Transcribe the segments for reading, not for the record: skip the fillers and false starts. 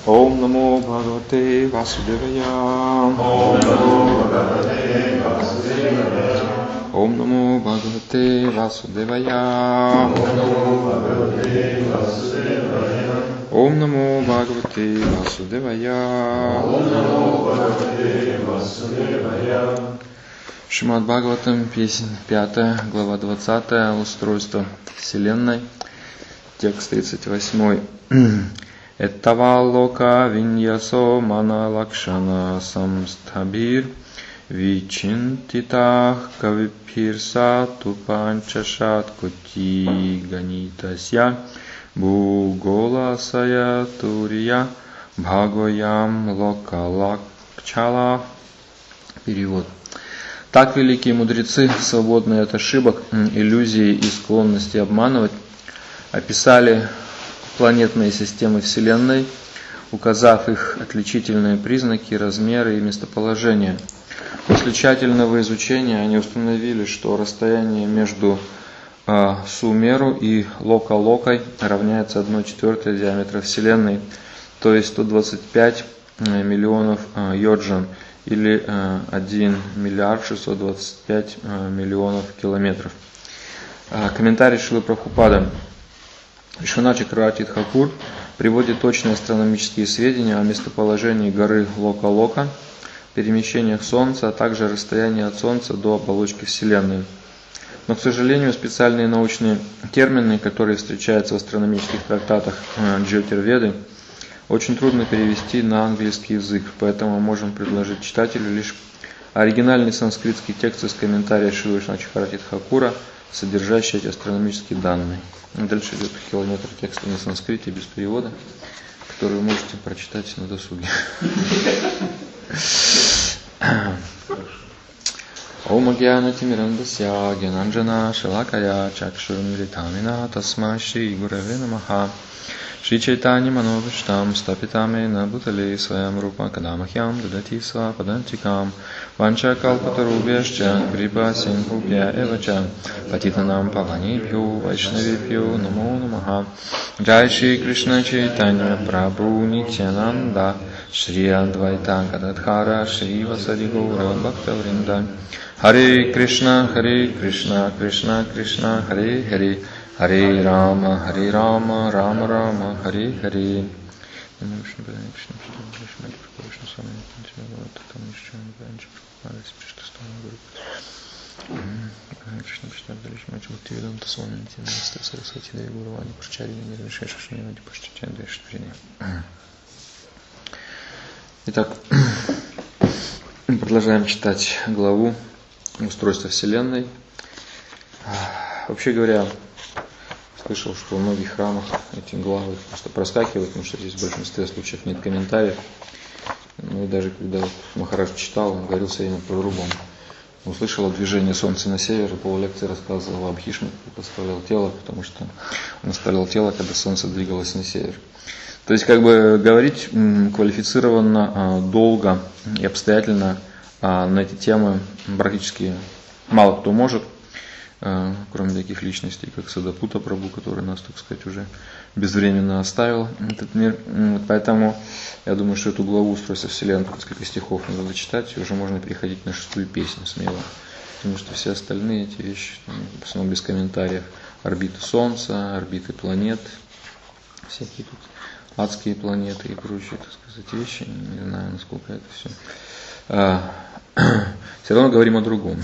Om Namo Bhagavate Vasudevaya. Om Namo Bhagavate Vasudevaya. Om Namo Bhagavate Vasudevaya. Om Namo Bhagavate Vasudevaya. Om Namo Bhagavate Vasudevaya. Om Namo Bhagavate Vasudevaya. Шримад Бхагаватам, песнь 5, глава 20, устройство Вселенной, текст 38. Эттава лока виньясо мана лакшана самстхабир вичинтитах кавипхирса тупанчашат кути ганитасья буголасая турия бхагоям лока лакчала. Перевод. Так великие мудрецы, свободные от ошибок, иллюзий и склонности обманывать, описали планетные системы Вселенной, указав их отличительные признаки, размеры и местоположение. После тщательного изучения они установили, что расстояние между Сумеру и Лока-Локой равняется 1/4 диаметра Вселенной, то есть 125 миллионов йоджан, или 1 миллиард 625 миллионов километров. Комментарий Шрилы Прабхупады. Вишванат Чакраварти Тхакур приводит точные астрономические сведения о местоположении горы Лока-Лока, перемещениях Солнца, а также расстоянии от Солнца до оболочки Вселенной. Но, к сожалению, специальные научные термины, которые встречаются в астрономических трактатах Джьотирведы, очень трудно перевести на английский язык, поэтому мы можем предложить читателю лишь оригинальный санскритский текст из комментария Шрилы Вишванат Чакраварти Тхакура, содержащий эти астрономические данные. Дальше идет километр текста на санскрите без перевода, который вы можете прочитать на досуге. Ом агьяна тимирандасья гьянанджана шалакая чакшурмритамина тасма шри гураве намаха. Шри Чайтанья Мановиштам Стапитамена Бутале Своям Рупа Кадамахьям Дадати Сва Падантикам Ванча Калпатарубьяшча Крипа Синхупья Эвача Патитанам Паванибхю Вайшнавибхю Намо Намаха. Джай Шри Кришна Чайтанья Прабху Нитьянанда Шри Адвайта Гададхара Шри Васади Гаура Бхактавринда. Харе Кришна, Кришна Кришна, Харе Харе, Харе Рама, Рама Рама, Харе Харе. Итак, продолжаем читать главу «Устройство Вселенной». Вообще говоря, слышал, что в многих храмах эти главы просто проскакивают, потому что здесь в большинстве случаев нет комментариев. Ну и даже когда Махарадж читал, он говорил все время по-другому. Услышал движение Солнца на север, и полулекции рассказывал об Бхишме, как оставлял тело, потому что он оставлял тело, когда Солнце двигалось на север. То есть, как бы говорить квалифицированно, долго и обстоятельно на эти темы практически мало кто может, кроме таких личностей, как Садапута Прабху, который нас, так сказать, уже безвременно оставил этот мир. Поэтому я думаю, что эту главу «Устройство Вселенной», несколько стихов надо зачитать, и уже можно переходить на 6-ю песню смело. Потому что все остальные эти вещи, в основном без комментариев, орбиты Солнца, орбиты планет, всякие тут адские планеты и прочие, так сказать, вещи, не знаю, насколько это все. Все равно говорим о другом.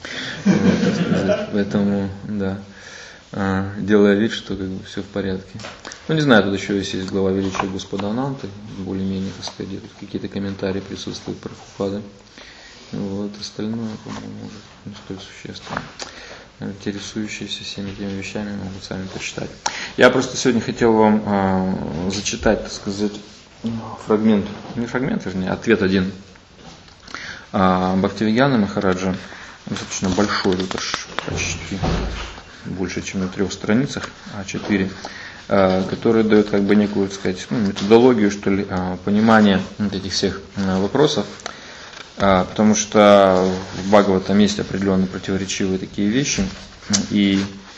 Поэтому, да, делая вид, что как бы все в порядке. Ну, не знаю, тут еще есть глава величия Господа Ананты, более-менее, так сказать, где тут какие-то комментарии присутствуют про Прабхупады. Вот, остальное, по-моему, может не столь существенно. Интересующиеся всеми этими вещами могут сами почитать. Я просто сегодня хотел вам зачитать, так сказать, фрагмент, не фрагмент, вернее, ответ один Бхактивигьяна Махараджа, достаточно большой, тут аж почти больше, чем на 3 страницах, А4, который дает как бы некую, так сказать, методологию, что ли, понимания вот этих всех вопросов, потому что в Бхагаватам есть определенно противоречивые такие вещи, и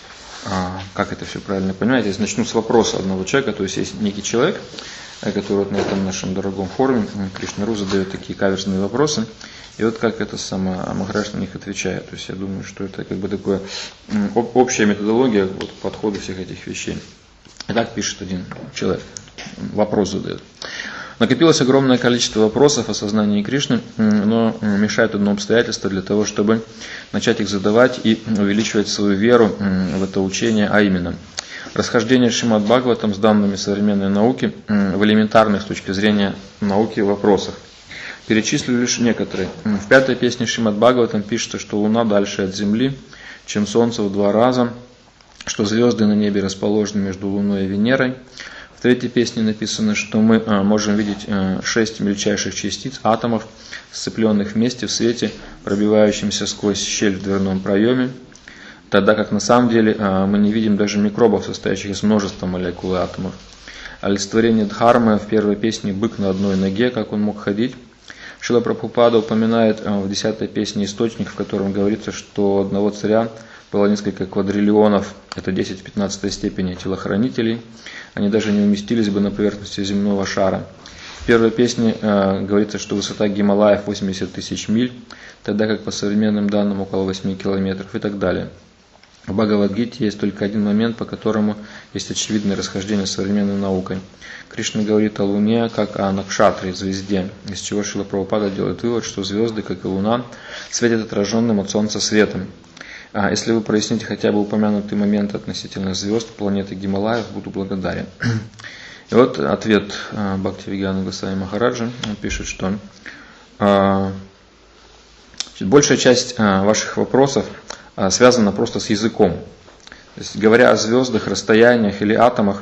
как это все правильно понимать. Я начну с вопроса одного человека. То есть есть некий человек, который вот на этом нашем дорогом форуме Кришна.ру задает такие каверзные вопросы. И вот как это Махарадж на них отвечает. То есть я думаю, что это как бы такое общая методология вот, подхода всех этих вещей. Итак, пишет один человек, вопрос задает. Накопилось огромное количество вопросов о сознании Кришны, но мешает одно обстоятельство для того, чтобы начать их задавать и увеличивать свою веру в это учение, а именно расхождение Шримад Бхагаватам с данными современной науки в элементарных с точки зрения науки вопросах. Перечислю лишь некоторые. В 5-й песне Шримад Бхагаватам пишется, что Луна дальше от Земли, чем Солнце в 2 раза, что звезды на небе расположены между Луной и Венерой. В 3-й песне написано, что мы можем видеть 6 мельчайших частиц, атомов, сцепленных вместе в свете, пробивающемся сквозь щель в дверном проеме, тогда как на самом деле мы не видим даже микробов, состоящих из множества молекул и атомов. Олицетворение Дхармы в 1-й песне «Бык на одной ноге», как он мог ходить. Шрила Прабхупада упоминает в 10-й песне источник, в котором говорится, что у одного царя было несколько квадриллионов, это 10 в 15 степени телохранителей, они даже не уместились бы на поверхности земного шара. В 1-й песне говорится, что высота Гималаев 80 тысяч миль, тогда как по современным данным около 8 километров и так далее. В Бхагавад-гите есть только один момент, по которому есть очевидное расхождение с современной наукой. Кришна говорит о Луне как о Накшатре, звезде, из чего Шрила Прабхупада делает вывод, что звезды, как и Луна, светят отраженным от Солнца светом. Если вы проясните хотя бы упомянутый момент относительно звезд планеты Гималаев, буду благодарен. И вот ответ Бхактивигьяна Госвами Махараджа. Он пишет, что большая часть ваших вопросов связана просто с языком. То есть, говоря о звездах, расстояниях или атомах,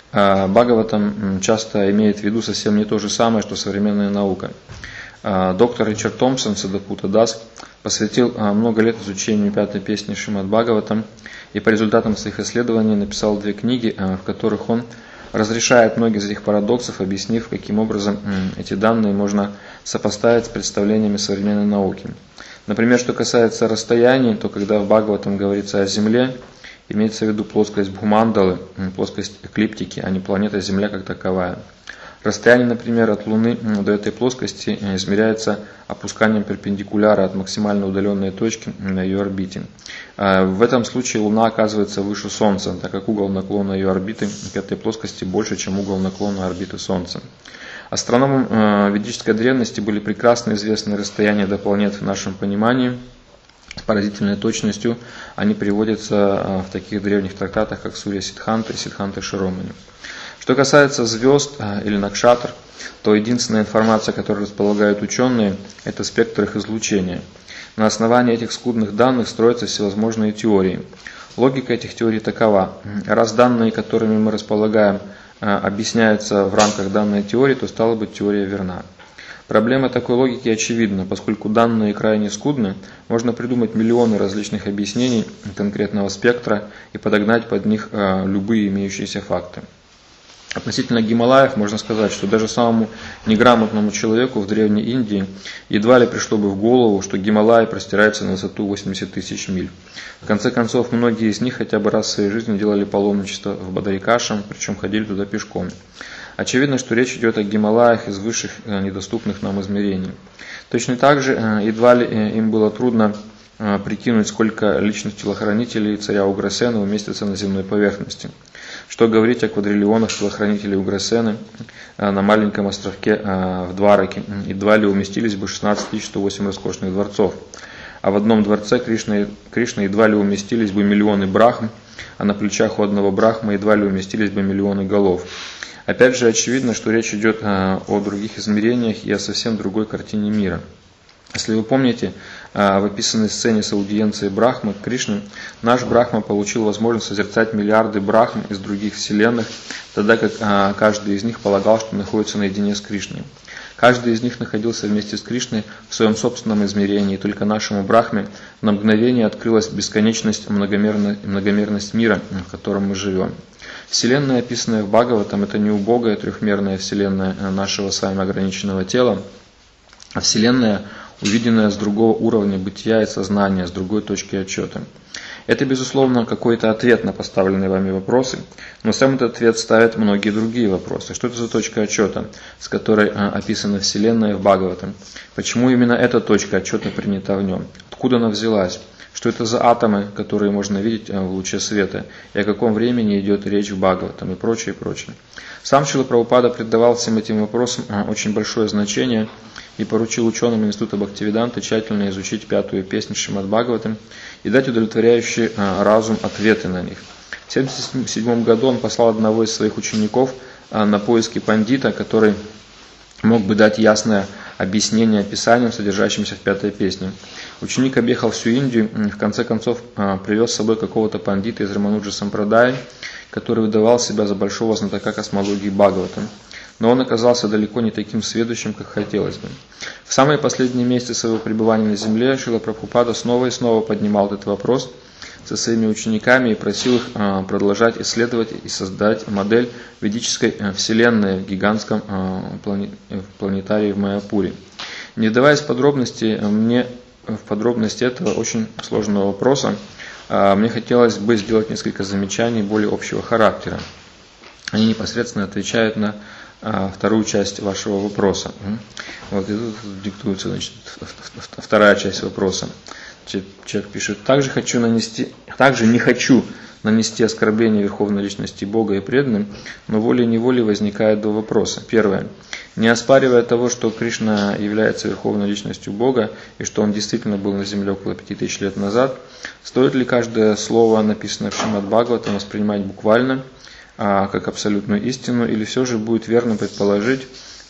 Бхагаватам часто имеет в виду совсем не то же самое, что современная наука. Доктор Ричард Томпсон, Садапута Дас, посвятил много лет изучению 5-й песни Шримад Бхагаватам и по результатам своих исследований написал 2 книги, в которых он разрешает многие из этих парадоксов, объяснив, каким образом эти данные можно сопоставить с представлениями современной науки. Например, что касается расстояний, то когда в Бхагаватам говорится о Земле, имеется в виду плоскость Бхумандалы, плоскость эклиптики, а не планета Земля как таковая. Расстояние, например, от Луны до этой плоскости измеряется опусканием перпендикуляра от максимально удаленной точки на ее орбите. В этом случае Луна оказывается выше Солнца, так как угол наклона ее орбиты к этой плоскости больше, чем угол наклона орбиты Солнца. Астрономам ведической древности были прекрасно известны расстояния до планет в нашем понимании. С поразительной точностью они приводятся в таких древних трактатах, как Сурья Сиддханта и Сиддханта Широмани. Что касается звезд или накшатр, то единственная информация, которой располагают ученые, это спектр их излучения. На основании этих скудных данных строятся всевозможные теории. Логика этих теорий такова. Раз данные, которыми мы располагаем, объясняются в рамках данной теории, то стала быть теория верна. Проблема такой логики очевидна, поскольку данные крайне скудны, можно придумать миллионы различных объяснений конкретного спектра и подогнать под них любые имеющиеся факты. Относительно Гималаев можно сказать, что даже самому неграмотному человеку в Древней Индии едва ли пришло бы в голову, что Гималаи простираются на высоту 80 тысяч миль. В конце концов, многие из них хотя бы раз в своей жизни делали паломничество в Бадарикашам, причем ходили туда пешком. Очевидно, что речь идет о Гималаях из высших недоступных нам измерений. Точно так же едва ли им было трудно прикинуть, сколько личных телохранителей царя Уграсена уместится на земной поверхности. Что говорить о квадриллионах телохранителей Уграсены на маленьком островке в Двараке, едва ли уместились бы 16 108 роскошных дворцов. А в одном дворце Кришны едва ли уместились бы миллионы брахм, а на плечах у одного брахма едва ли уместились бы миллионы голов. Опять же, очевидно, что речь идет о других измерениях и о совсем другой картине мира. Если вы помните, в описанной сцене с аудиенцией Брахмы Кришны, наш Брахма получил возможность созерцать миллиарды Брахм из других вселенных, тогда как каждый из них полагал, что находится наедине с Кришной. Каждый из них находился вместе с Кришной в своем собственном измерении, и только нашему Брахме на мгновение открылась бесконечность и многомерность мира, в котором мы живем. Вселенная, описанная в Бхагаватам, это не убогая трехмерная вселенная нашего с вами ограниченного тела, а вселенная, увиденная с другого уровня бытия и сознания, с другой точки отчета. Это, безусловно, какой-то ответ на поставленные вами вопросы, но сам этот ответ ставит многие другие вопросы. Что это за точка отчета, с которой описана Вселенная в Бхагаватам? Почему именно эта точка отчета принята в нем? Откуда она взялась? Что это за атомы, которые можно видеть в луче света? И о каком времени идет речь в Бхагаватам? И прочее, прочее. Сам Шрила Прабхупада придавал всем этим вопросам очень большое значение и поручил ученым Института Бхактивиданты тщательно изучить 5-ю песню Шримад Бхагаватам и дать удовлетворяющий разум ответы на них. В 1977 году он послал одного из своих учеников на поиски пандита, который мог бы дать ясное объяснение описаниям, содержащимся в 5-й песне. Ученик объехал всю Индию и в конце концов привез с собой какого-то пандита из Рамануджа Сампрадаи, который выдавал себя за большого знатока космологии Бхагаватам. Но он оказался далеко не таким сведущим, как хотелось бы. В самые последние месяцы своего пребывания на земле Шрила Прабхупада снова и снова поднимал этот вопрос со своими учениками и просил их продолжать исследовать и создать модель ведической вселенной в гигантском планетарии в Майяпуре. Не вдаваясь в подробности этого очень сложного вопроса, мне хотелось бы сделать несколько замечаний более общего характера. Они непосредственно отвечают на вторую часть вашего вопроса. Вот и тут диктуется, значит, вторая часть вопроса. Человек пишет: также не хочу нанести оскорбление Верховной Личности Бога и преданным, но волей-неволей возникает два вопроса. Первое. Не оспаривая того, что Кришна является Верховной Личностью Бога и что Он действительно был на земле около 5000 лет назад, стоит ли каждое слово, написанное в Шримад Бхагаватам, воспринимать буквально, как абсолютную истину, или все же будет верно предположить,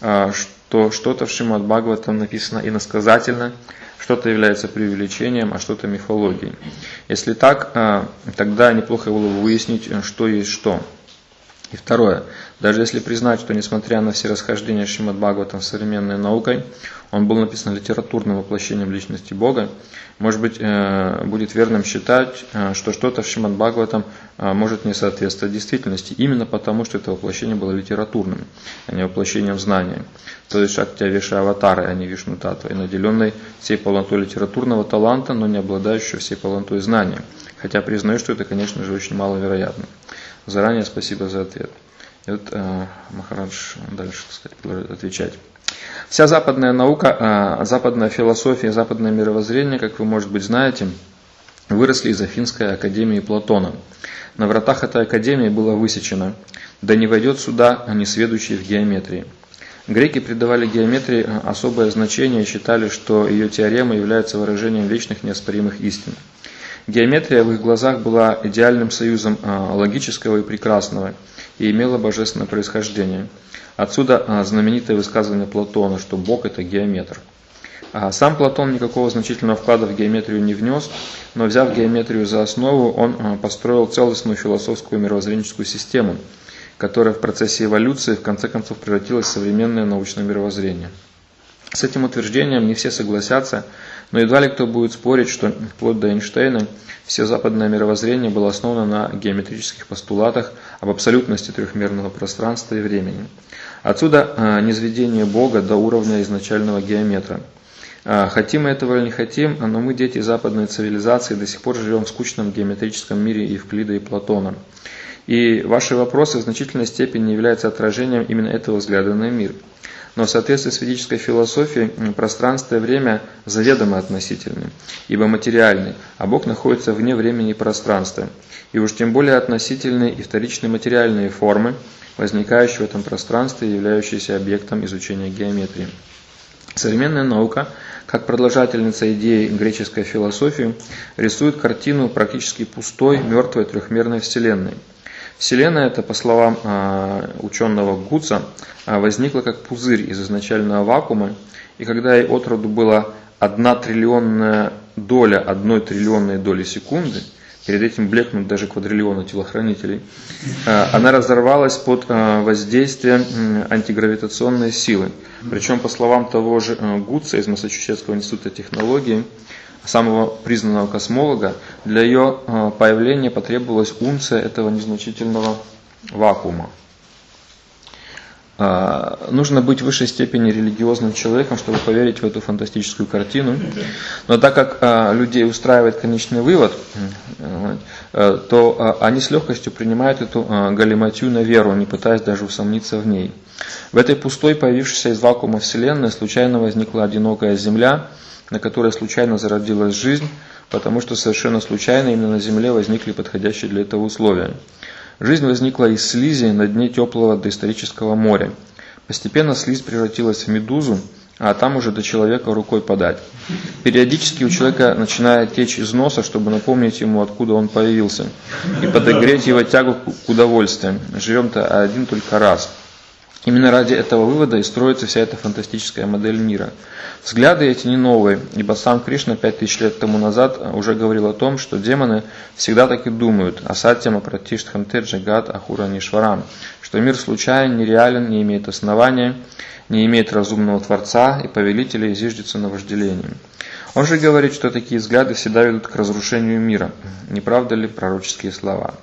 что что-то в Шримад Бхагаватам написано иносказательно, что-то является преувеличением, а что-то мифологией. Если так, тогда неплохо было бы выяснить, что есть что. И второе. Даже если признать, что несмотря на все расхождения Шримад Бхагаватам с современной наукой, он был написан литературным воплощением личности Бога, может быть, будет верным считать, что что-то в Шримад Бхагаватам может не соответствовать действительности, именно потому, что это воплощение было литературным, а не воплощением знания. То есть Шактя Веша Аватары, а не Вишну Татвой, наделенной всей полнотой литературного таланта, но не обладающей всей полнотой знания. Хотя признаю, что это, конечно же, очень маловероятно. Заранее спасибо за ответ. И вот Махарадж дальше, так сказать, продолжает отвечать. Вся западная наука, западная философия, западное мировоззрение, как вы, может быть, знаете, выросли из Афинской академии Платона. На вратах этой академии было высечено: «Да не войдет сюда несведущий в геометрии». Греки придавали геометрии особое значение и считали, что ее теоремы являются выражением вечных неоспоримых истин. Геометрия в их глазах была идеальным союзом логического и прекрасного и имела божественное происхождение. Отсюда знаменитое высказывание Платона, что Бог – это геометр. Сам Платон никакого значительного вклада в геометрию не внес, но взяв геометрию за основу, он построил целостную философскую мировоззренческую систему, которая в процессе эволюции в конце концов превратилась в современное научное мировоззрение. С этим утверждением не все согласятся, но едва ли кто будет спорить, что вплоть до Эйнштейна все западное мировоззрение было основано на геометрических постулатах об абсолютности трехмерного пространства и времени. Отсюда низведение Бога до уровня изначального геометра. Хотим мы этого или не хотим, но мы, дети западной цивилизации, до сих пор живем в скучном геометрическом мире Евклида и Платона. И ваши вопросы в значительной степени являются отражением именно этого взгляда на мир. Но в соответствии с ведической философией пространство и время заведомо относительны, ибо материальны, а Бог находится вне времени и пространства. И уж тем более относительны и вторичные материальные формы, возникающие в этом пространстве и являющиеся объектом изучения геометрии. Современная наука, как продолжательница идеи греческой философии, рисует картину практически пустой, мертвой трехмерной вселенной. Вселенная, это, по словам ученого Гуца, возникла как пузырь из изначального вакуума, и когда ей от роду была 1 триллионная доля 1 триллионной доли секунды, перед этим блекнут даже квадриллионы телохранителей, она разорвалась под воздействием антигравитационной силы. Причем, по словам того же Гуца из Массачусетского института технологий, самого признанного космолога, для ее появления потребовалась унция этого незначительного вакуума. нужно быть в высшей степени религиозным человеком, чтобы поверить в эту фантастическую картину. Но так как людей устраивает конечный вывод, то они с легкостью принимают эту галиматью на веру, не пытаясь даже усомниться в ней. В этой пустой, появившейся из вакуума Вселенной, случайно возникла одинокая Земля, на которой случайно зародилась жизнь, потому что совершенно случайно именно на Земле возникли подходящие для этого условия. Жизнь возникла из слизи на дне теплого доисторического моря. Постепенно слизь превратилась в медузу, а там уже до человека рукой подать. Периодически у человека начинает течь из носа, чтобы напомнить ему, откуда он появился, и подогреть его тягу к удовольствию. Живем-то один только раз. Именно ради этого вывода и строится вся эта фантастическая модель мира. Взгляды эти не новые, ибо сам Кришна 5000 лет тому назад уже говорил о том, что демоны всегда так и думают, асатьям апратиштханте джагат ахуранишварам, что мир случайен, нереален, не имеет основания, не имеет разумного Творца и повелителя и зиждется на вожделении. Он же говорит, что такие взгляды всегда ведут к разрушению мира. Не правда ли пророческие слова?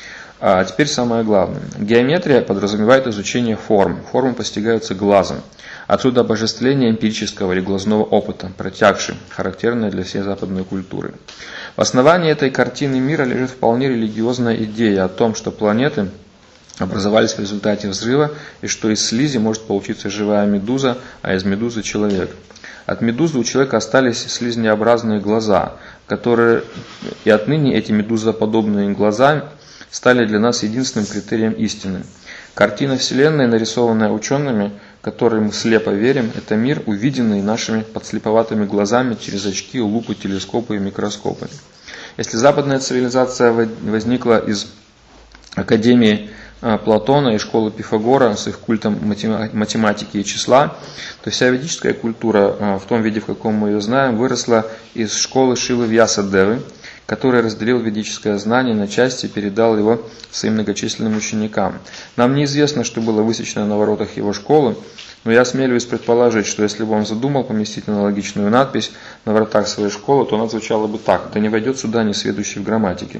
А теперь самое главное. Геометрия подразумевает изучение форм. Формы постигаются глазом. Отсюда обожествление эмпирического или глазного опыта, протягший, характерное для всей западной культуры. В основании этой картины мира лежит вполне религиозная идея о том, что планеты образовались в результате взрыва, и что из слизи может получиться живая медуза, а из медузы человек. От медузы у человека остались слизнеобразные глаза, которые и отныне эти медузоподобные глаза стали для нас единственным критерием истины. Картина Вселенной, нарисованная учеными, которым мы слепо верим, это мир, увиденный нашими подслеповатыми глазами через очки, лупы, телескопы и микроскопы. Если западная цивилизация возникла из академии Платона и школы Пифагора с их культом математики и числа, то вся ведическая культура, в том виде, в каком мы ее знаем, выросла из школы Шилы Вьясадевы, который разделил ведическое знание на части и передал его своим многочисленным ученикам. Нам неизвестно, что было высечено на воротах его школы, но я осмеливаюсь предположить, что если бы он задумал поместить аналогичную надпись на воротах своей школы, то она звучала бы так: «Да не войдет сюда несведущий в грамматике».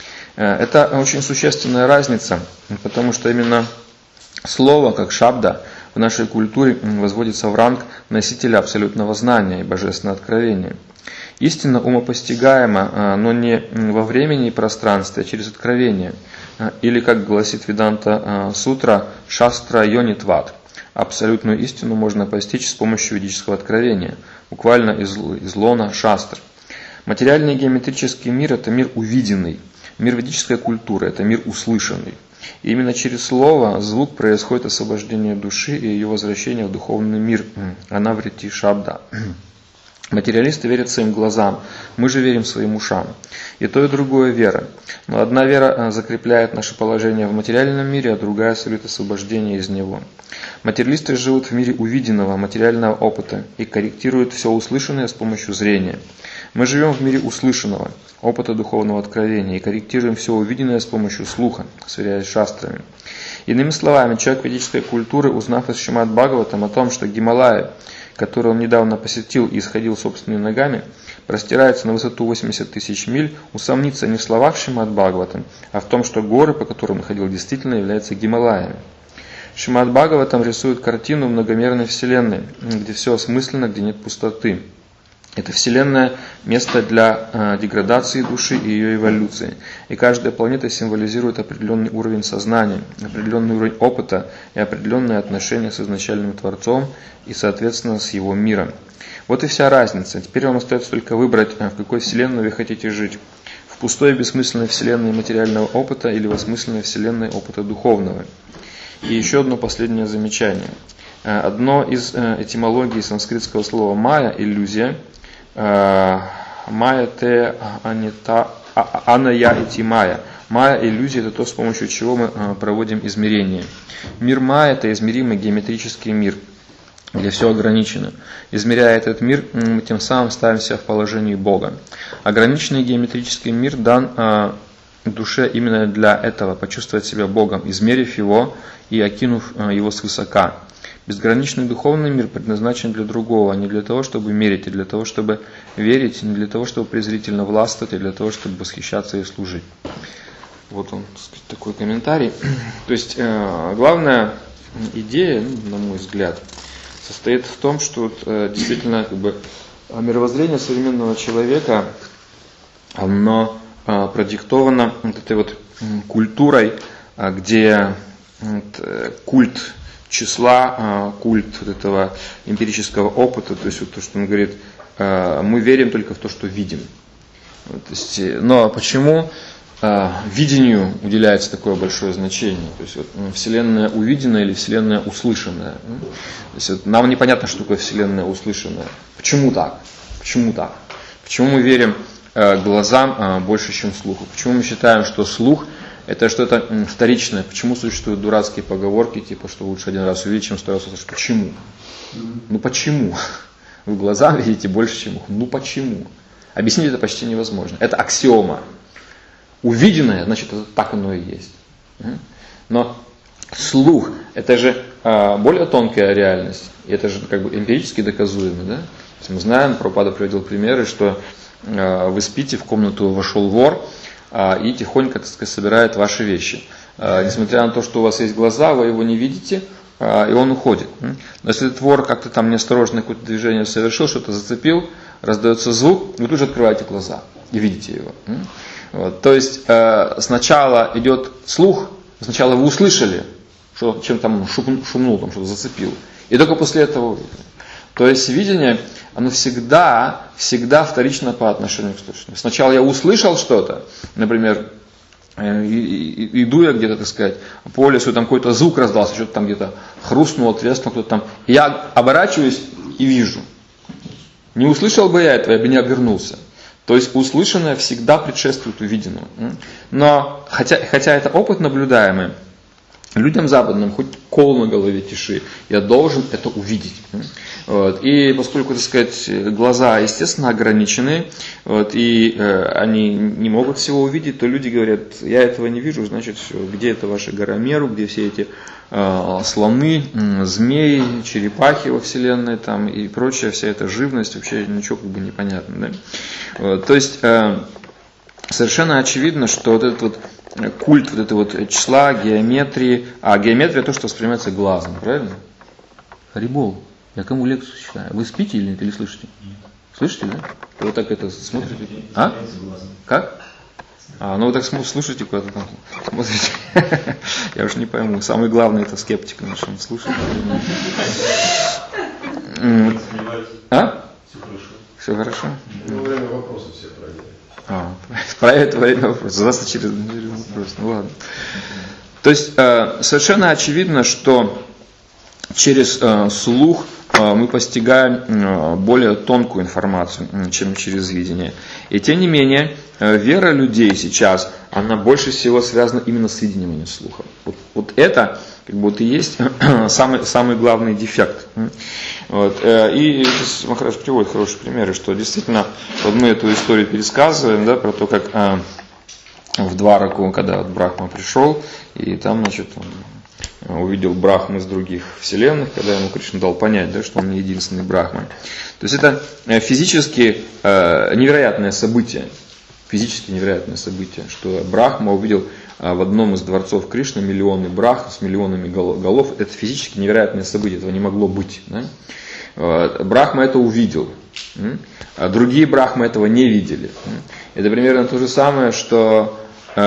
Это очень существенная разница, потому что именно слово, как шабда, в нашей культуре возводится в ранг носителя абсолютного знания и божественного откровения. Истина умопостигаема, но не во времени и пространстве, а через откровение. Или, как гласит Веданта Сутра, шастра йонитват. Абсолютную истину можно постичь с помощью ведического откровения, буквально из лона шастр. Материальный геометрический мир – это мир увиденный. Мир ведической культуры – это мир услышанный. И именно через слово, звук происходит освобождение души и ее возвращение в духовный мир. Анаврити шабда. Материалисты верят своим глазам, мы же верим своим ушам. И то, и другое вера. Но одна вера закрепляет наше положение в материальном мире, а другая сулит освобождение из него. Материалисты живут в мире увиденного, материального опыта и корректируют все услышанное с помощью зрения. Мы живем в мире услышанного, опыта духовного откровения и корректируем все увиденное с помощью слуха, сверяясь с шастрами. Иными словами, человек ведической культуры, узнав из Шримад Бхагаватам о том, что Гималаи, который он недавно посетил и исходил собственными ногами, простирается на высоту 80 тысяч миль, усомнится не в словах Шримад Бхагаватам, а в том, что горы, по которым он ходил, действительно являются Гималаями. Шримад Бхагаватам рисует картину многомерной вселенной, где все осмысленно, где нет пустоты. Это вселенная – место для деградации души и ее эволюции. И каждая планета символизирует определенный уровень сознания, определенный уровень опыта и определенное отношение с изначальным Творцом и, соответственно, с его миром. Вот и вся разница. Теперь вам остается только выбрать, в какой вселенной вы хотите жить. В пустой и бессмысленной вселенной материального опыта или в осмысленной вселенной опыта духовного. И еще одно последнее замечание. Одно из этимологий санскритского слова «майя» – иллюзия. Майя те аная ити майя. Майя, иллюзия, это то, с помощью чего мы проводим измерения. Мир майя – это измеримый геометрический мир, где все ограничено. Измеряя этот мир, мы тем самым ставим себя в положении Бога. Ограниченный геометрический мир дан душе именно для этого, почувствовать себя Богом, измерив его и окинув его свысока. Безграничный духовный мир предназначен для другого, не для того, чтобы мерить, а для того, чтобы верить, не для того, чтобы презрительно властвовать, а для того, чтобы восхищаться и служить. Вот он, так сказать, такой комментарий. То есть, главное идея, на мой взгляд, состоит в том, что действительно мировоззрение современного человека, оно продиктовано этой культурой, где культ числа, культ этого эмпирического опыта, то есть то, что он говорит, мы верим только в то, что видим. Но почему видению уделяется такое большое значение? То есть Вселенная увиденная или Вселенная услышанная? То есть нам непонятно, что такое Вселенная услышанная. Почему так? Почему так? Почему мы верим глазам больше, чем слуху? Почему мы считаем, что слух это что-то вторичное? Почему существуют дурацкие поговорки, типа, что лучше один раз увидеть, чем 100 раз услышать? Почему? Ну почему? Вы глазам видите больше, чем ухом. Ну почему? Объяснить это почти невозможно. Это аксиома. Увиденное, значит, это так оно и есть. Но слух, это же более тонкая реальность. И это же эмпирически доказуемо. Да? Мы знаем, Прабхупада приводил примеры, что вы спите, в комнату вошел вор и тихонько, так сказать, собирает ваши вещи. Несмотря на то, что у вас есть глаза, вы его не видите, и он уходит. Но если этот вор как-то там неосторожно какое-то движение совершил, что-то зацепил, раздается звук, вы тут же открываете глаза и видите его. Вот. То есть сначала идет слух, сначала вы услышали, что чем там шумнул, там что-то зацепил, и только после этого увидели. То есть видение, оно всегда вторично по отношению к слышанию. Сначала я услышал что-то, например, иду я где-то, так сказать, по лесу, там какой-то звук раздался, что-то там где-то хрустнуло, треснуло, кто-то там. И я оборачиваюсь и вижу. Не услышал бы я этого, я бы не обернулся. То есть услышанное всегда предшествует увиденному. Но, хотя это опыт наблюдаемый, людям западным, хоть кол на голове тиши, я должен это увидеть. Вот. И поскольку, так сказать, глаза, естественно, ограничены, вот, и они не могут всего увидеть, то люди говорят, я этого не вижу, значит, все, где это ваша гора Меру, где все эти слоны, змеи, черепахи во Вселенной там, и прочая вся эта живность, вообще ничего не понятно. Да? Вот. То есть совершенно очевидно, что вот этот культ вот этого числа, геометрии, а геометрия то, что воспринимается глазом, правильно? Харибол, я кому лекцию читаю? Вы спите или нет, или слышите? Слышите, да? Вы так это смотрите? А? Как? Ну вы так слушаете куда-то там, смотрите. Я уж не пойму. Самый главный это скептик наш, он слушает. А? Все хорошо? Время вопросов все проверяют. Проверить время вопросов. Задастся через вопрос. Ну ладно. То есть совершенно очевидно, что через слух мы постигаем более тонкую информацию, чем через видение. И тем не менее, вера людей сейчас, она больше всего связана именно с видением, а не слухом. Вот это и есть самый главный дефект. Вот. И сейчас Махарадж приводит хорошие примеры, что действительно, вот мы эту историю пересказываем, да, про то, как в Двараку, когда Брахма пришел, и там, значит, он увидел Брахму из других вселенных, когда ему Кришна дал понять, да, что он не единственный Брахма. То есть это физически невероятное событие. Физически невероятное событие, что Брахма увидел в одном из дворцов Кришны миллионы брах с миллионами голов. Это физически невероятное событие, этого не могло быть. Да? Брахма это увидел. А другие Брахмы этого не видели. Это примерно то же самое, что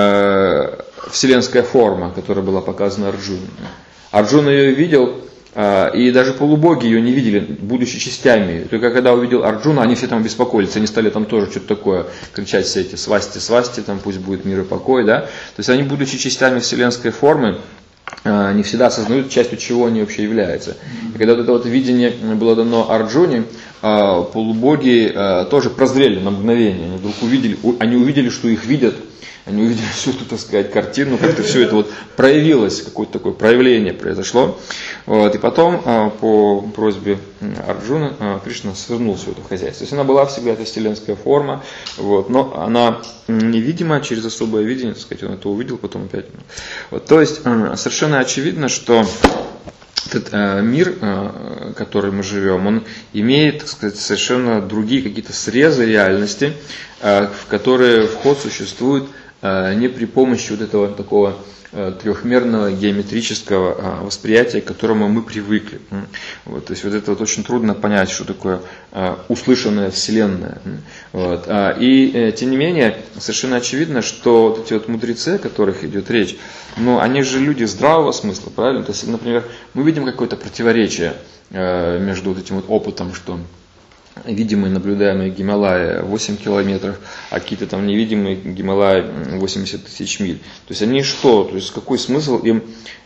вселенская форма, которая была показана Арджуне. Арджуна ее видел, и даже полубоги ее не видели, будучи частями. Только когда увидел Арджуна, они все там беспокоились, они стали там тоже что-то такое кричать, все эти свасти, там пусть будет мир и покой. Да? То есть они, будучи частями вселенской формы, не всегда осознают, частью чего они вообще являются. И когда вот это вот видение было дано Арджуне, полубоги тоже прозрели на мгновение. Они вдруг увидели, что их видят. Они увидели всю эту, так сказать, картину, как-то все это вот проявилось, какое-то такое проявление произошло. Вот, и потом, по просьбе Арджуна, Кришна свернул все это хозяйство. То есть она была всегда эта вселенская форма, вот, но она невидима, через особое видение, так сказать, он это увидел, потом опять. Вот, то есть совершенно очевидно, что этот мир, в котором мы живем, он имеет, так сказать, совершенно другие какие-то срезы реальности, в которые вход существует не при помощи вот этого такого трехмерного геометрического восприятия, к которому мы привыкли. Вот, то есть вот это вот очень трудно понять, что такое услышанная Вселенная. Вот. И тем не менее, совершенно очевидно, что вот эти вот мудрецы, о которых идет речь, они же люди здравого смысла, правильно? То есть, например, мы видим какое-то противоречие между вот этим вот опытом, что видимые наблюдаемые Гималаи 8 километров, а какие-то там невидимые Гималаи 80 тысяч миль. То есть они что? То есть какой смысл им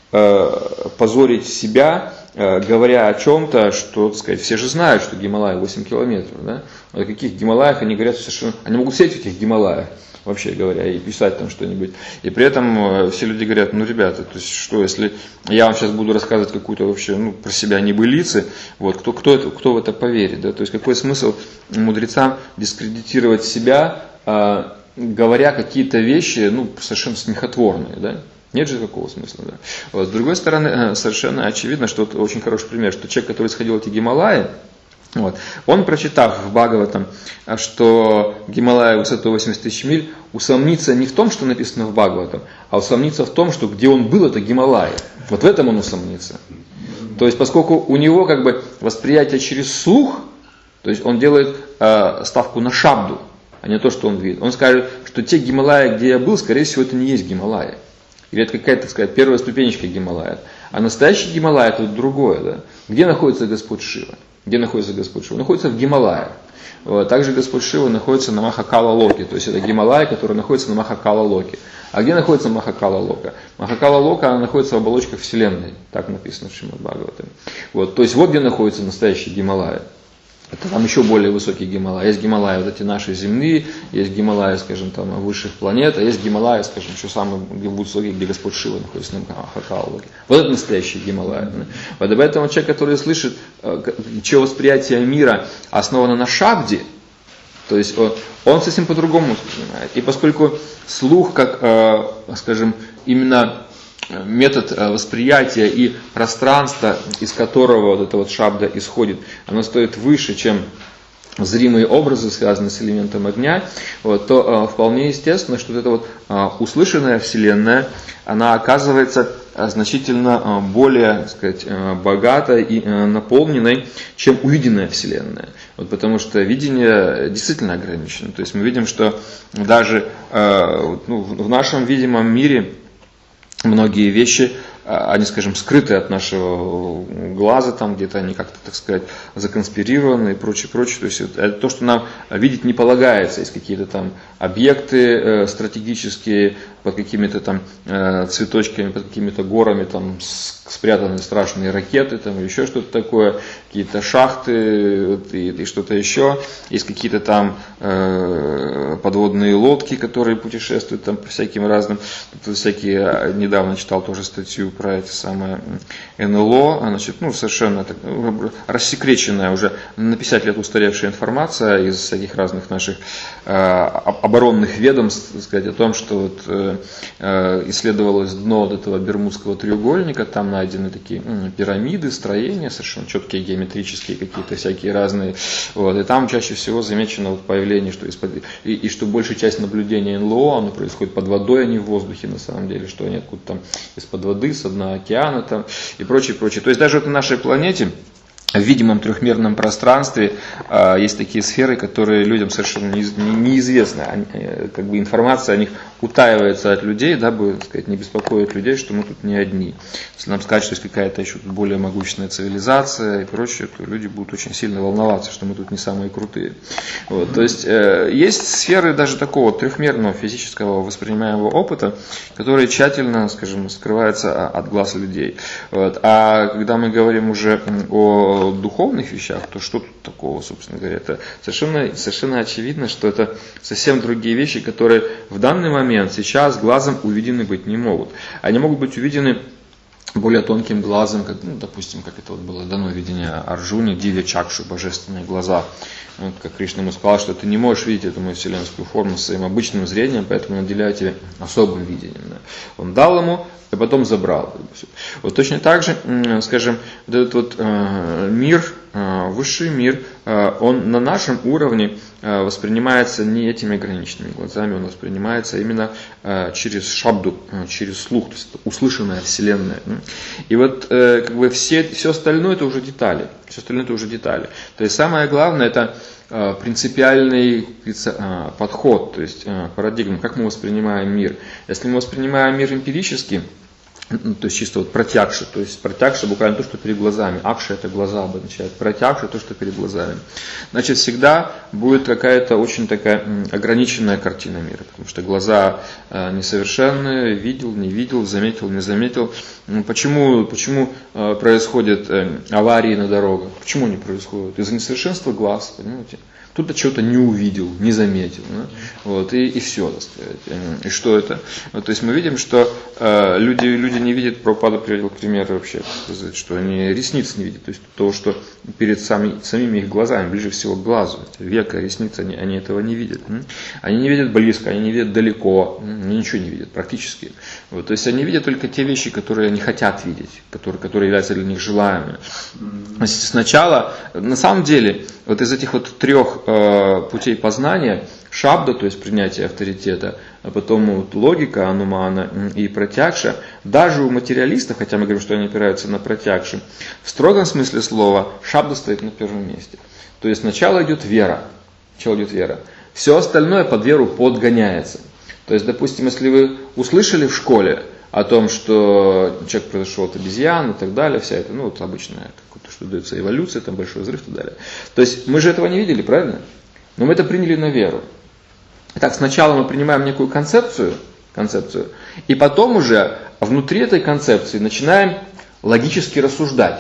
позорить себя, говоря о чем-то, что, так сказать, все же знают, что Гималаи 8 километров. Да? О каких Гималаях они говорят совершенно... Они могут сидеть в этих Гималаях, вообще говоря, и писать там что-нибудь. И при этом все люди говорят, ребята, то есть что, если я вам сейчас буду рассказывать какую-то вообще, про себя небылицы, вот, кто в это поверит, да? То есть какой смысл мудрецам дискредитировать себя, говоря какие-то вещи, совершенно смехотворные, да? Нет же такого смысла, да? Вот. С другой стороны, совершенно очевидно, что это очень хороший пример, что человек, который сходил в эти Гималаи, вот, он, прочитав в Бхагаватам, что Гималаи высотой 80 тысяч миль, усомнится не в том, что написано в Бхагаватам, а усомнится в том, что где он был, это Гималаи. Вот в этом он усомнится. То есть, поскольку у него восприятие через слух, то есть он делает ставку на шабду, а не то, что он видит. Он скажет, что те Гималаи, где я был, скорее всего, это не есть Гималаи. Или это какая-то, так сказать, первая ступенечка Гималая. А настоящий Гималай это другое. Да? Где находится Господь Шива? Где находится Господь Шива? Он находится в Гималаях. Вот. Также Господь Шива находится на Махакала-локе. То есть это Гималай, который находится на Махакала-локе. А где находится Махакала-лока? Махакала-лока, она находится в оболочках Вселенной. Так написано в Шримад Бхагаватам. Вот. То есть вот где находится настоящий Гималай. Это там еще более высокие Гималаи. Есть Гималаи вот эти наши земные, есть Гималаи, скажем, там высших планет, а есть Гималаи, скажем, еще самые высокие, где Господь Шива находится на Махакала-локе. Вот это настоящий Гималаи. Вот поэтому человек, который слышит, чье восприятие мира основано на шабде, то есть он совсем по-другому воспринимает. И поскольку слух, как, скажем, именно метод восприятия и пространство, из которого вот эта вот шабда исходит, оно стоит выше, чем зримые образы, связанные с элементом огня, вот, то вполне естественно, что вот эта вот услышанная Вселенная, она оказывается значительно более, так сказать, богатой и наполненной, чем увиденная Вселенная. Вот, потому что видение действительно ограничено. То есть мы видим, что даже в нашем видимом мире многие вещи, они, скажем, скрыты от нашего глаза, там где-то они как-то, так сказать, законспирированы и прочее, прочее. То есть это то, что нам видеть не полагается. Есть какие-то там объекты стратегические, под какими-то там цветочками, под какими-то горами там спрятаны страшные ракеты, там еще что-то такое, какие-то шахты и что-то еще. Есть какие-то там подводные лодки, которые путешествуют там по всяким разным, всякие, недавно читал тоже статью про эти самые НЛО, значит, совершенно так, рассекреченная уже на 50 лет устаревшая информация из всяких разных наших оборонных ведомств, так сказать, о том, что вот исследовалось дно вот этого Бермудского треугольника, там найдены такие пирамиды, строения, совершенно четкие, геометрические какие-то всякие разные, вот, и там чаще всего замечено вот появление, что и что большая часть наблюдения НЛО, оно происходит под водой, а не в воздухе на самом деле, что они откуда-то там из-под воды, с дна океана там, и прочее, прочее. То есть даже вот на нашей планете в видимом трехмерном пространстве есть такие сферы, которые людям совершенно неизвестны. Как бы информация о них утаивается от людей, дабы, так сказать, не беспокоить людей, что мы тут не одни. Если нам сказать, что есть какая-то еще более могущественная цивилизация и прочее, то люди будут очень сильно волноваться, что мы тут не самые крутые. Вот. То есть есть сферы даже такого трехмерного физического воспринимаемого опыта, которые тщательно, скажем, скрываются от глаз людей. Вот. А когда мы говорим уже о духовных вещах, то что тут такого, собственно говоря? Это совершенно очевидно, что это совсем другие вещи, которые в данный момент, сейчас глазом увидены быть не могут. Они могут быть увидены более тонким глазом, как, допустим, как это вот было дано видение Арджуне, Дивья Чакшу, божественные глаза. Вот, как Кришна ему сказал, что ты не можешь видеть эту мою вселенскую форму своим обычным зрением, поэтому наделяю тебя особым видением. Да. Он дал ему, а потом забрал. Вот точно так же, скажем, вот этот вот мир высший мир, он на нашем уровне воспринимается не этими ограниченными глазами, он воспринимается именно через шабду, через слух, то есть услышанная вселенная. И вот как бы все остальное это уже детали. Все остальное это уже детали. То есть самое главное это принципиальный подход, то есть парадигма, как мы воспринимаем мир. Если мы воспринимаем мир эмпирически, то есть чисто вот протягша, то есть протягша буквально то, что перед глазами, акша это глаза обозначает, протягша то, что перед глазами. Значит, всегда будет какая-то очень такая ограниченная картина мира, потому что глаза несовершенные, видел, не видел, заметил, не заметил. Почему происходят аварии на дорогах? Почему они происходят? Из-за несовершенства глаз, понимаете? Кто-то чего-то не увидел, не заметил. Да? Вот, и все, так сказать. И что это? Вот, то есть мы видим, что люди не видят, Прабхупада приводил пример вообще, сказать, что они ресниц не видят. То есть то, что перед самими их глазами, ближе всего к глазу. Века, ресницы, они этого не видят. Они не видят близко, они не видят далеко, они ничего не видят практически. Вот, то есть они видят только те вещи, которые они хотят видеть, которые являются для них желаемыми. Сначала, на самом деле, вот из этих вот 3 путей познания, шабда, то есть принятие авторитета, а потом вот логика, анумана и протягша, даже у материалистов, хотя мы говорим, что они опираются на протягши, в строгом смысле слова шабда стоит на первом месте. То есть сначала идет вера. Все остальное под веру подгоняется. То есть, допустим, если вы услышали в школе о том, что человек произошел от обезьян и так далее, вся эта, вот обычная, что дается эволюция, там большой взрыв и так далее. То есть мы же этого не видели, правильно? Но мы это приняли на веру. Итак, сначала мы принимаем некую концепцию, и потом уже внутри этой концепции начинаем логически рассуждать.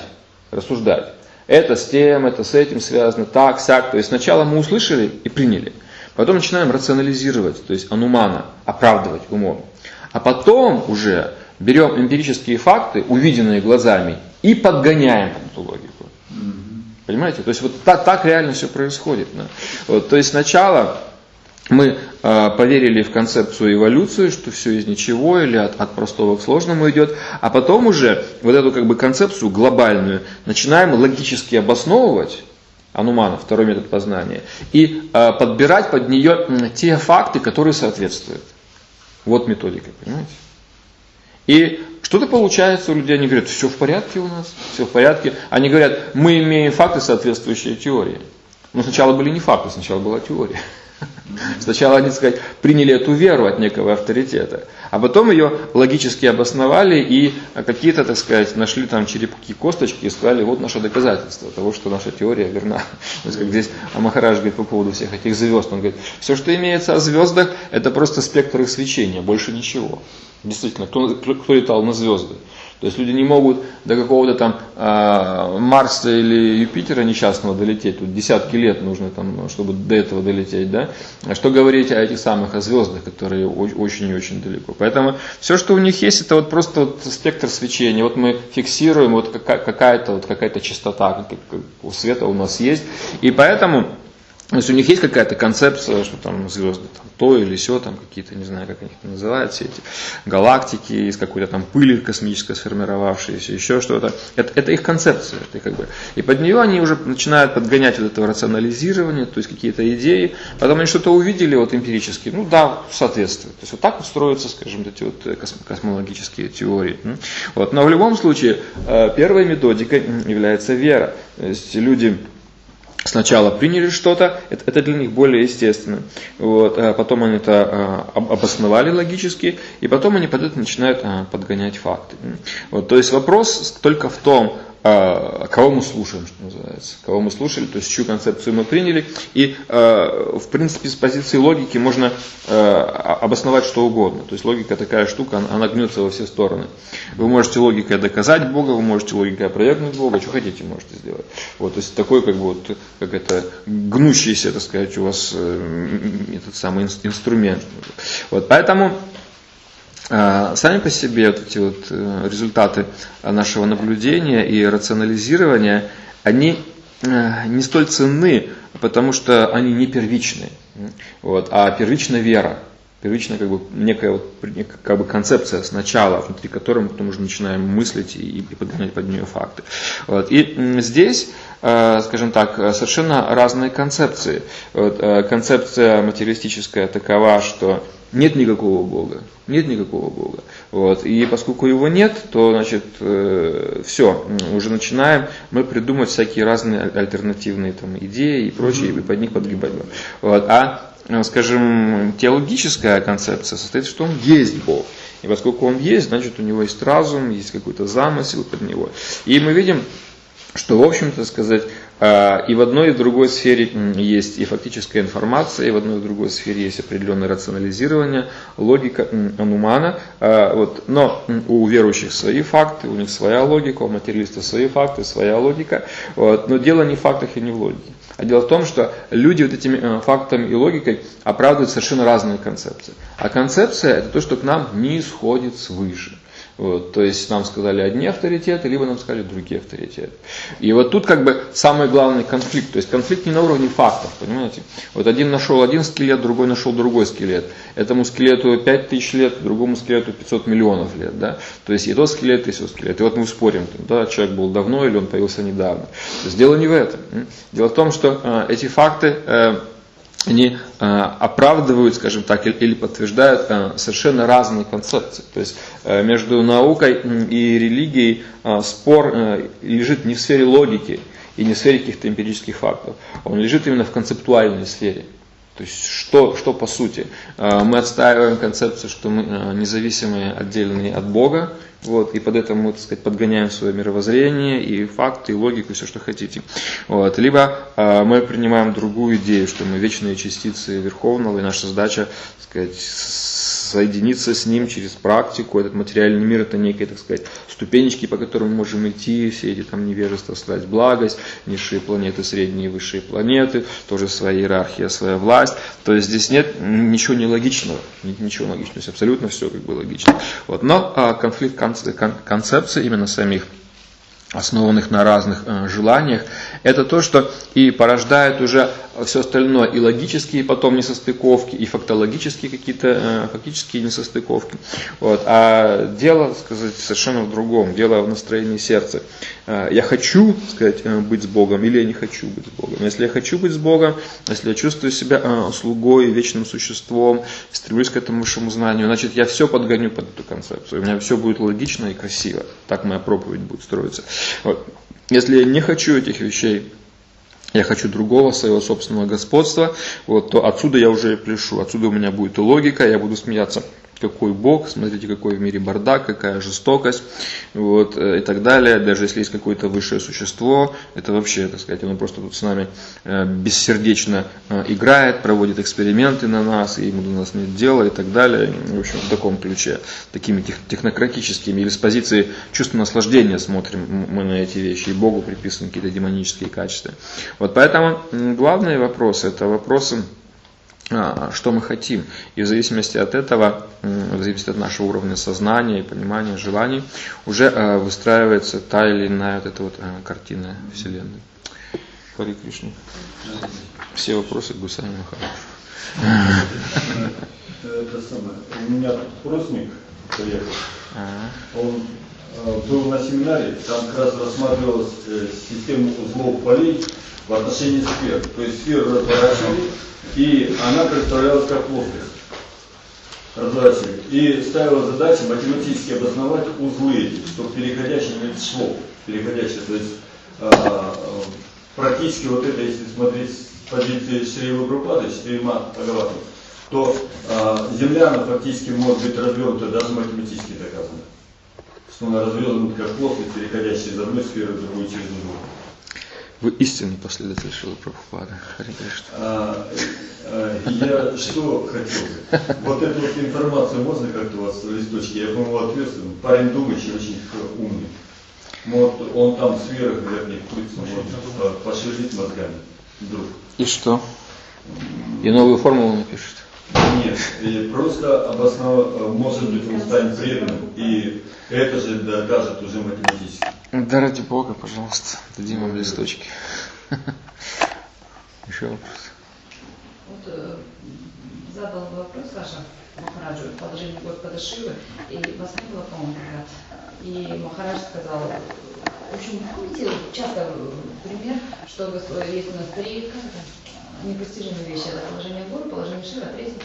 Это с тем, это с этим связано, так, сяк. То есть сначала мы услышали и приняли. Потом начинаем рационализировать, то есть анумана, оправдывать умом. А потом уже берем эмпирические факты, увиденные глазами, и подгоняем эту логику. Понимаете? То есть вот так реально все происходит. Да? Вот, то есть сначала мы поверили в концепцию эволюции, что все из ничего или от простого к сложному идет, а потом уже вот эту как бы концепцию глобальную начинаем логически обосновывать, анумана, второй метод познания, и подбирать под нее те факты, которые соответствуют. Вот методика, понимаете? И что-то получается у людей, они говорят, все в порядке у нас, все в порядке. Они говорят, мы имеем факты, соответствующие теории. Но сначала были не факты, сначала была теория. Сначала они, так сказать, приняли эту веру от некого авторитета, а потом ее логически обосновали и какие-то, так сказать, нашли там черепки, косточки и сказали, вот наше доказательство того, что наша теория верна. То есть, как здесь Махарадж говорит по поводу всех этих звезд, он говорит, все, что имеется о звездах, это просто спектр их свечения, больше ничего. Действительно, кто летал на звезды? То есть люди не могут до какого-то там Марса или Юпитера несчастного долететь. Тут десятки лет нужно, там, чтобы до этого долететь. Да? А что говорить о этих самых о звездах, которые очень и очень далеко. Поэтому все, что у них есть, это вот просто вот спектр свечения. Вот мы фиксируем, вот какая-то частота у света у нас есть. И поэтому, если у них есть какая-то концепция, что там звезды, там, то или сё, там какие-то, не знаю, как они их называют, все эти галактики, из какой-то там пыли космической сформировавшиеся, еще что-то. Это их концепция. Это как бы, и под нее они уже начинают подгонять вот это рационализирование, то есть какие-то идеи. Потом они что-то увидели вот эмпирически, ну да, соответствует. То есть вот так вот строятся, скажем, эти вот космологические теории. Вот. Но в любом случае, первой методикой является вера. То есть люди сначала приняли что-то, это для них более естественно. Вот, а потом они это обосновали логически, и потом они под это начинают подгонять факты. Вот, то есть вопрос только в том, кого мы слушаем, что называется. Кого мы слушали, то есть чью концепцию мы приняли. И в принципе с позиции логики можно обосновать что угодно. То есть логика такая штука, она гнется во все стороны. Вы можете логикой доказать Бога, вы можете логикой опровергнуть Бога, что хотите можете сделать. Вот, то есть такой как бы вот, как это гнущийся, так сказать, у вас этот самый инструмент. Вот, поэтому сами по себе вот эти вот результаты нашего наблюдения и рационализирования, они не столь ценны, потому что они не первичны, вот, а первична вера. Первичная как бы некая вот, как бы концепция сначала, внутри которой мы потом уже начинаем мыслить и подгонять под нее факты. Вот. И здесь скажем так, совершенно разные концепции. Вот, концепция материалистическая такова, что нет никакого Бога. Нет никакого Бога. Вот. И поскольку его нет, то, значит, все, уже начинаем мы придумывать всякие разные альтернативные там, идеи и прочее, и под них подгибать. Вот. Скажем, теологическая концепция состоит в том, что он есть Бог. И поскольку он есть, значит, у него есть разум, есть какой-то замысел под него. И мы видим, что, в общем-то, сказать, и в одной, и в другой сфере есть и фактическая информация, и в одной, и в другой сфере есть определенное рационализирование, логика анумана. Вот. Но у верующих свои факты, у них своя логика, у материалистов свои факты, своя логика. Вот. Но дело не в фактах и не в логике. А дело в том, что люди вот этими фактами и логикой оправдывают совершенно разные концепции. А концепция – это то, что к нам не исходит свыше. Вот, то есть нам сказали одни авторитеты, либо нам сказали другие авторитеты. И вот тут как бы самый главный конфликт. То есть конфликт не на уровне фактов, понимаете. Вот один нашел один скелет, другой нашел другой скелет. Этому скелету 5000 лет, другому скелету 500 миллионов лет. Да? То есть и тот скелет, и сё скелет. И вот мы спорим, да, человек был давно или он появился недавно. То есть дело не в этом. Дело в том, что эти факты... они оправдывают, скажем так, или подтверждают совершенно разные концепции. То есть между наукой и религией спор лежит не в сфере логики и не в сфере каких-то эмпирических фактов. Он лежит именно в концептуальной сфере. То есть что по сути? Мы отстаиваем концепцию, что мы независимые, отдельные от Бога. Вот, и под это мы, так сказать, подгоняем свое мировоззрение, и факты, и логику, и все, что хотите. Вот. Либо мы принимаем другую идею, что мы вечные частицы Верховного, и наша задача, так сказать, соединиться с Ним через практику. Этот материальный мир — это некие, так сказать, ступенечки, по которым мы можем идти, все эти там невежества, страсть, благость, низшие планеты, средние и высшие планеты, тоже своя иерархия, своя власть. То есть здесь нет ничего нелогичного, ничего логичного, то есть абсолютно все как бы логично. Вот. Но конфликт концепций именно самих, основанных на разных желаниях, это то, что и порождает уже все остальное, и логические потом несостыковки, и фактологические какие-то фактические несостыковки. Вот. А дело, сказать, совершенно в другом, дело в настроении сердца. Я хочу, сказать, быть с Богом, или я не хочу быть с Богом. Если я хочу быть с Богом, если я чувствую себя слугой, вечным существом, стремлюсь к этому высшему знанию, значит, я все подгоню под эту концепцию. У меня все будет логично и красиво. Так моя проповедь будет строиться. Вот. Если я не хочу этих вещей, я хочу другого, своего собственного господства, вот, то отсюда я уже пляшу, отсюда у меня будет и логика, я буду смеяться, какой Бог, смотрите, какой в мире бардак, какая жестокость, вот, и так далее. Даже если есть какое-то высшее существо, это вообще, так сказать, оно просто тут с нами бессердечно играет, проводит эксперименты на нас, и ему до нас нет дела, и так далее. В общем, в таком ключе, такими технократическими, или с позиции чувства наслаждения смотрим мы на эти вещи, и Богу приписаны какие-то демонические качества. Вот поэтому главные вопросы, это вопросы, что мы хотим. И в зависимости от этого, в зависимости от нашего уровня сознания, понимания, желаний, уже выстраивается та или иная вот эта вот картина Вселенной. Харе Кришна. Все вопросы к Гусани Махараджу. Это самое. У меня родственник приехал. Он был на семинаре, там как раз рассматривалась система узлов полей в отношении сфер. То есть сферу разворачивали, и она представлялась как плоскость. Разворачивали. И ставила задачу математически обосновать узлы, чтобы переходящие не шло. Переходящие, то есть практически вот это, если смотреть с позиции Шри Прабхупады, Шримад Бхагаватам, то Земля, она фактически может быть развернута, даже математически доказано. Что она развернута как плоскость, переходящая из одной сферы в другую через другую. Вы истинный последователь Шрилы Прабхупады. Харе Кришна. Я что хотел? Вот эту вот информацию можно как-то у вас в листочке? Я по-моему ответственный. Парень думающий, очень умный. Вот он там сверху верхних крутится, может пошевелить мозгами. Вдруг. И что? И новую формулу напишет? Нет, просто может быть он станет преданным, и это же докажет уже математически. Да ради Бога, пожалуйста, дадим вам листочки. Еще вопрос. Вот задал вопрос Саша Махараджу, положение Господа Шивы, и вас не было, по-моему, тогда. И Махарадж сказал, в общем, помните, часто пример, что есть у нас три непостижимые вещи. Это положение гуру, положение Шива, третье.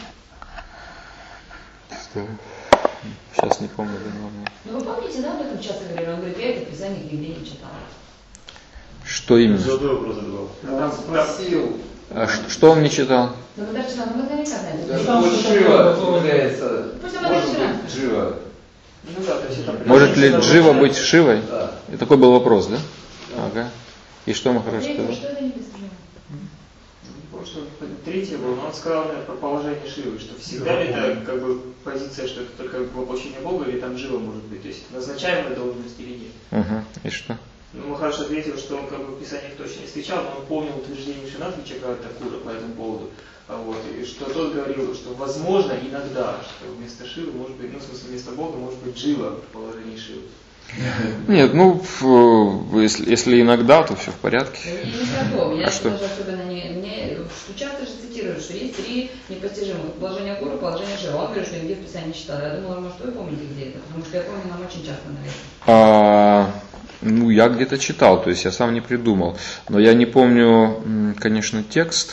Что? Сейчас не помню. Ну вы помните, да, об этом часто говорили? Он говорит, я это Писание нигде не читал. Что именно? Золотой вопрос задавал. Там спросил. А что он не читал? Ну вы даже читал, ну вы наверняка знаете. Вот Шива является, Пусть он может подойдет быть Джива. Ну да, то есть это Может ли Джива быть Шивой? Да. И такой был вопрос, да? Ага. И что Махарадж сказал? Что это непостижимо? Что третье было, но он сказал наверное, про положение Шивы, что всегда ли это как бы позиция, что это только воплощение Бога, или там Джива может быть, то есть назначаемая должность или нет. Угу. И что? Ну, Махарадж ответил, что он как бы в Писаниях точно не встречал, но он помнил утверждение Вишванатха Чакраворти Такура по этому поводу. Вот, и что тот говорил, что возможно иногда, что вместо Шивы может быть, ну в смысле вместо Бога может быть Джива в положении Шивы. Нет, ну, если иногда, то все в порядке. Не знаком. Я что? даже особенно мне часто же цитируют, что есть три непостижимых положения гуру, положение Шива. Он говорит, что нигде в Писании не читал. Я думала, может, вы помните, где это? Потому что я помню, нам очень часто навязывают. Ну, я где-то читал, то есть я сам не придумал. Но я не помню, конечно, текст.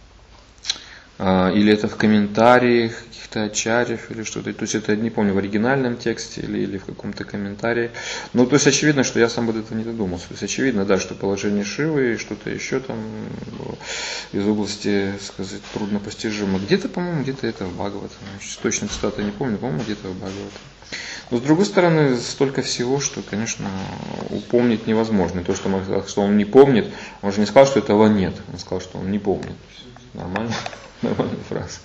Или это в комментариях каких-то ачарьев или что-то. То есть это я не помню, в оригинальном тексте или в каком-то комментарии. Ну, то есть очевидно, что я сам об этом не додумался. То есть очевидно, да, что положение Шивы и что-то еще там из области, сказать, труднопостижимо. Где-то, по-моему, где-то это в Бхагаватам. Точно цитаты не помню, по-моему, где-то в Бхагаватам. Но с другой стороны, столько всего, что, конечно, упомнить невозможно. И то, что он не помнит, он же не сказал, что этого нет. Он сказал, что он не помнит. Нормально. Нормальная фраза.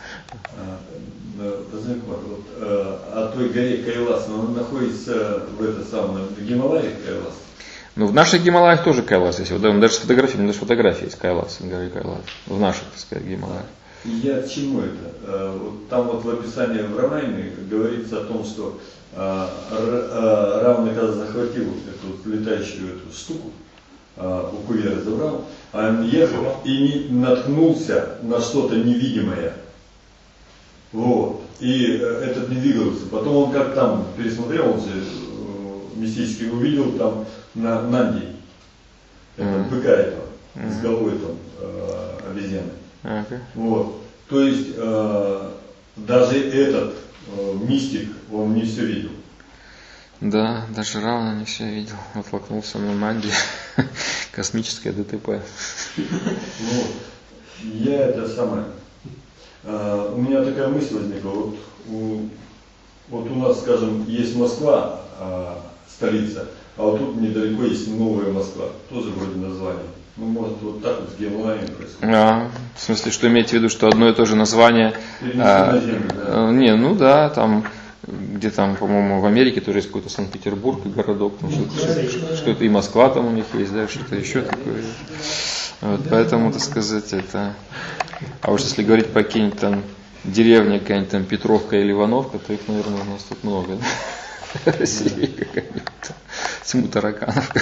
Вот, о той горе Кайлас, она находится в Гималаях Кайлас. Ну, в наших Гималаях тоже Кайлас есть. Вот, даже фотографии есть Кайлас, горы Кайлас. В наших, так сказать, Гималаях. Я к чему это? Вот там вот в описании в Рамайне говорится о том, что Равна, когда захватил эту летающую эту штуку, у Куверы забрал, а он ехал и наткнулся на что-то невидимое. Вот. И этот не двигался. Потом он как там пересмотрел, он же мистически увидел там на Нанди, быка этого, с головой там обезьяны. Вот. То есть даже этот мистик, он не все видел. Да, даже Равна не все видел. Оттолкнулся на Манди. Космическое ДТП. Вот. Я это самое. У меня такая мысль возникла. Вот у нас, скажем, есть Москва, столица, а вот тут недалеко есть Новая Москва. Тоже вроде название. Ну, может, вот так вот с Гималаями происходит. В смысле, что имеете в виду, что одно и то же название... на землю, да. Не, ну да, там... Где там, по-моему, в Америке тоже есть какой-то Санкт-Петербург, городок, там, что это и Москва там у них есть, да, что-то еще такое. Вот, поэтому, так сказать, это... А уж если говорить про какие-нибудь там деревни, какая-нибудь там Петровка или Ивановка, то их, наверное, у нас тут много, да? Россия какая-нибудь. Тьму тараканов.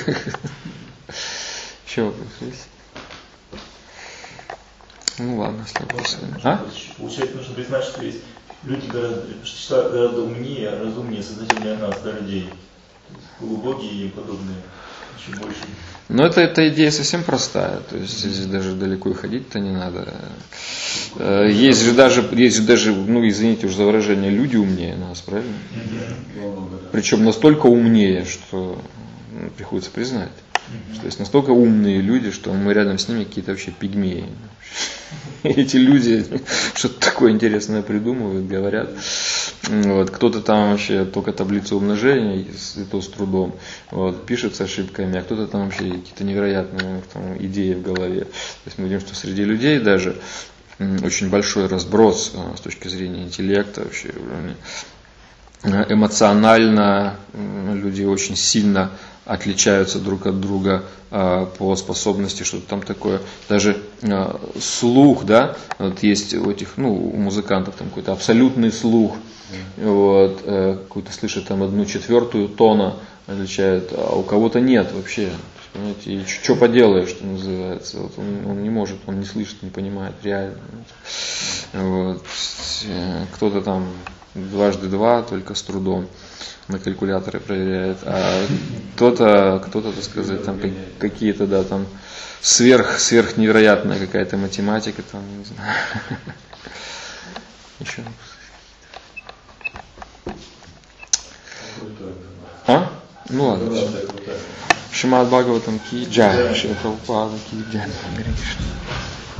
Еще вопрос есть? Ну ладно, следующий. Получается, нужно признать, что есть люди гораздо умнее, разумнее, сознательнее нас, да, людей. Глубокие и подобные. Еще больше. Но эта идея совсем простая. То есть здесь даже далеко и ходить-то не надо. Есть же даже, ну извините уж за выражение, люди умнее нас, правильно? Причем настолько умнее, что приходится признать. Что есть настолько умные люди, что мы рядом с ними какие-то вообще пигмеи. Эти люди что-то такое интересное придумывают, говорят. Вот, кто-то там вообще только таблицу умножения, и то с трудом, вот, пишет с ошибками, а кто-то там вообще какие-то невероятные там, идеи в голове. То есть мы видим, что среди людей даже очень большой разброс с точки зрения интеллекта, вообще эмоционально люди очень сильно отличаются друг от друга по способности, что-то там такое. Даже слух, да, вот есть у этих, ну, у музыкантов там какой-то абсолютный слух, вот, какой-то слышит там 1/4 тона отличает, а у кого-то нет вообще. Понимаете, и что поделаешь, что называется. Вот он не может, он не слышит, не понимает реально. Вот. Кто-то там дважды два только с трудом на калькуляторе проверяет, а кто-то, так сказать, там какие-то, да, там сверхневероятная какая-то математика, там, не знаю. Еще. А? Ну ладно. Шримад Бхагаватам ки джай, Шрила Прабхупада ки джай.